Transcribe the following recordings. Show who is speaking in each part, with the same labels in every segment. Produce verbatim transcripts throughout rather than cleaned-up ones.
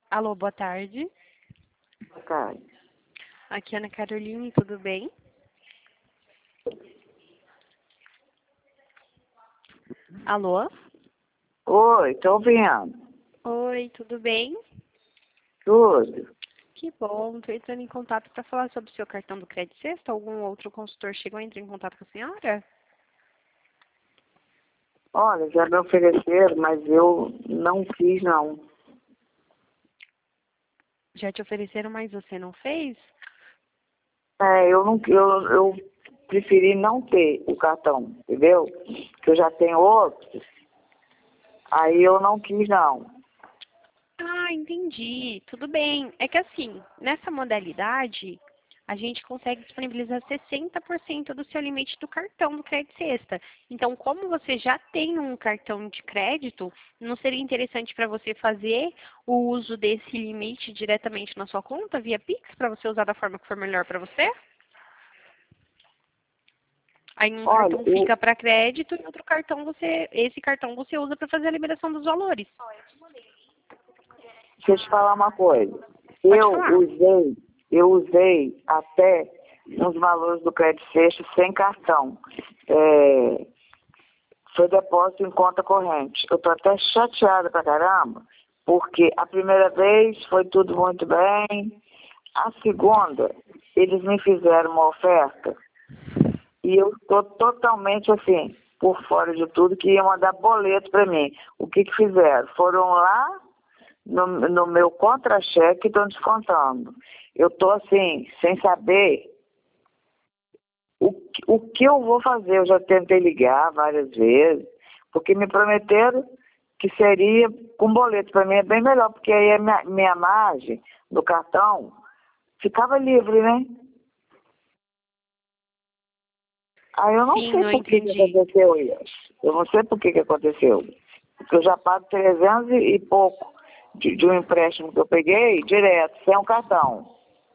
Speaker 1: Alô, boa tarde.
Speaker 2: Boa tarde.
Speaker 1: Aqui é Ana Caroline, tudo bem? Alô?
Speaker 2: Oi, tô ouvindo.
Speaker 1: Oi, tudo bem?
Speaker 2: Tudo.
Speaker 1: Que bom, estou entrando em contato para falar sobre o seu cartão do Crédito Sexta. Algum outro consultor chegou a entrar em contato com a senhora?
Speaker 2: Olha, já me ofereceram, mas eu não fiz, não.
Speaker 1: Já te ofereceram, mas você não fez?
Speaker 2: É, eu não, eu, eu preferi não ter o cartão, entendeu? Que eu já tenho outro. Aí eu não quis, não.
Speaker 1: Ah, entendi. Tudo bem. É que assim, nessa modalidade, a gente consegue disponibilizar sessenta por cento do seu limite do cartão do Crédito Sexta. Então, como você já tem um cartão de crédito, não seria interessante para você fazer o uso desse limite diretamente na sua conta, via Pix, para você usar da forma que for melhor para você? Aí um
Speaker 2: Olha,
Speaker 1: cartão
Speaker 2: eu,
Speaker 1: fica para crédito e outro cartão você, esse cartão você usa para fazer a liberação dos valores.
Speaker 2: deixa eu te falar uma coisa.
Speaker 1: Pode
Speaker 2: Eu
Speaker 1: falar.
Speaker 2: usei, eu usei até nos valores do crédito sexto sem cartão. É, foi depósito em conta corrente. Eu tô até chateada pra caramba, porque a primeira vez foi tudo muito bem. A segunda, eles me fizeram uma oferta e eu estou totalmente assim, por fora de tudo, que ia mandar boleto para mim. O que que fizeram? Foram lá no, no meu contra-cheque e estão descontando. Eu estou assim, sem saber o, que- o que eu vou fazer. Eu já tentei ligar várias vezes, porque me prometeram que seria com boleto. Para mim é bem melhor, porque aí a minha, minha margem do cartão ficava livre, né? Aí eu não
Speaker 1: Sim,
Speaker 2: sei
Speaker 1: eu
Speaker 2: por que que
Speaker 1: entendi.
Speaker 2: aconteceu isso. Eu não sei por que que aconteceu. Porque eu já pago trezentos e pouco de, de um empréstimo que eu peguei direto, sem o cartão.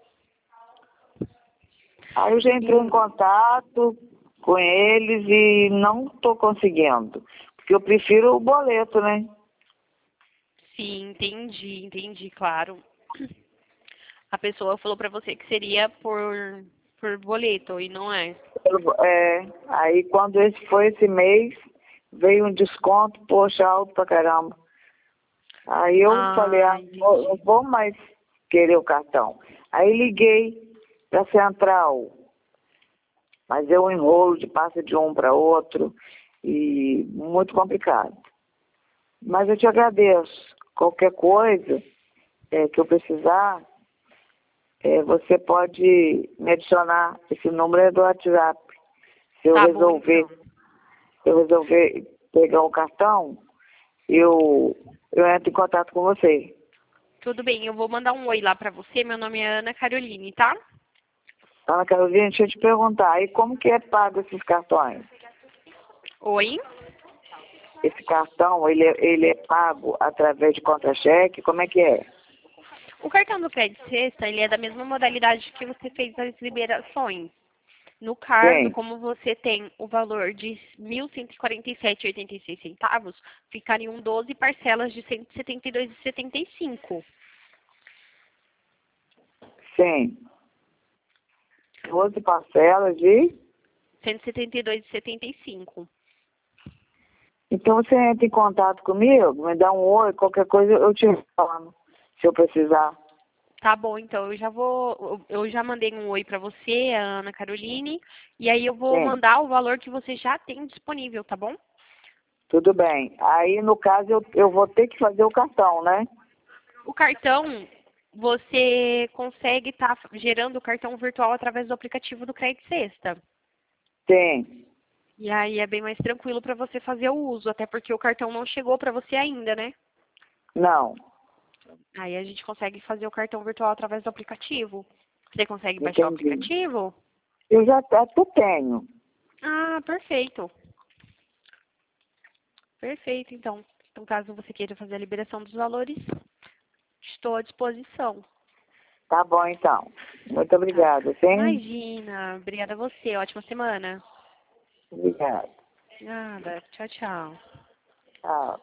Speaker 2: Aí eu já entrei em
Speaker 1: Sim,
Speaker 2: contato com eles e não estou conseguindo. Porque eu prefiro o boleto, né?
Speaker 1: sim, entendi, entendi, claro. A pessoa falou pra você que seria por, por boleto e não é.
Speaker 2: Eu- é, aí quando esse foi esse mês, veio um desconto, poxa, alto pra caramba. Aí eu falei,
Speaker 1: Ah,
Speaker 2: ah, não vou não
Speaker 1: entendi.
Speaker 2: vou mais querer o cartão. Aí liguei para a central, mas eu enrolo de passa de um para outro e muito complicado. Mas eu te agradeço. Qualquer coisa é, que eu precisar, é, você pode me adicionar. Esse número é do WhatsApp. Se eu
Speaker 1: Tá bom
Speaker 2: resolver,
Speaker 1: então.
Speaker 2: se eu resolver pegar o cartão, eu, eu entro em contato com você.
Speaker 1: Tudo bem, eu vou mandar um oi lá pra você. Meu nome é Ana Caroline, tá?
Speaker 2: Ana Carolina, deixa eu te perguntar, e como que é pago esses cartões?
Speaker 1: Oi?
Speaker 2: Esse cartão, ele é, ele é pago através de contra-cheque? Como é que é?
Speaker 1: O cartão do Crédito Sexta, ele é da mesma modalidade que você fez as liberações. No caso,
Speaker 2: Sim,
Speaker 1: como você tem o valor de mil cento e quarenta e sete vírgula oitenta e seis centavos, ficariam doze parcelas de cento e setenta e dois vírgula setenta e cinco.
Speaker 2: sim. doze parcelas de...
Speaker 1: cento e setenta e dois vírgula setenta e cinco.
Speaker 2: Então você entra em contato comigo, me dá um oi, qualquer coisa eu te falo, se eu precisar.
Speaker 1: Tá bom, então eu já vou, eu já mandei um oi pra você, a Ana Caroline, e aí eu vou
Speaker 2: Sim,
Speaker 1: mandar o valor que você já tem disponível, tá bom?
Speaker 2: tudo bem. Aí, no caso, eu, eu vou ter que fazer o cartão, né?
Speaker 1: O cartão, você consegue estar gerando o cartão virtual através do aplicativo do Crédito Sexta.
Speaker 2: Sim,
Speaker 1: E aí é bem mais tranquilo para você fazer o uso, até porque o cartão não chegou para você ainda, né?
Speaker 2: não,
Speaker 1: Aí a gente consegue fazer o cartão virtual através do aplicativo. Você consegue baixar o
Speaker 2: entendi.
Speaker 1: aplicativo?
Speaker 2: Eu já até tenho.
Speaker 1: Ah, perfeito. Perfeito, então. Então, caso você queira fazer a liberação dos valores, estou à disposição.
Speaker 2: Tá bom, então. Muito
Speaker 1: Tá.
Speaker 2: obrigada, sim?
Speaker 1: Imagina. Obrigada a você. Ótima semana.
Speaker 2: Obrigada.
Speaker 1: Nada. Tchau, tchau.
Speaker 2: Tchau.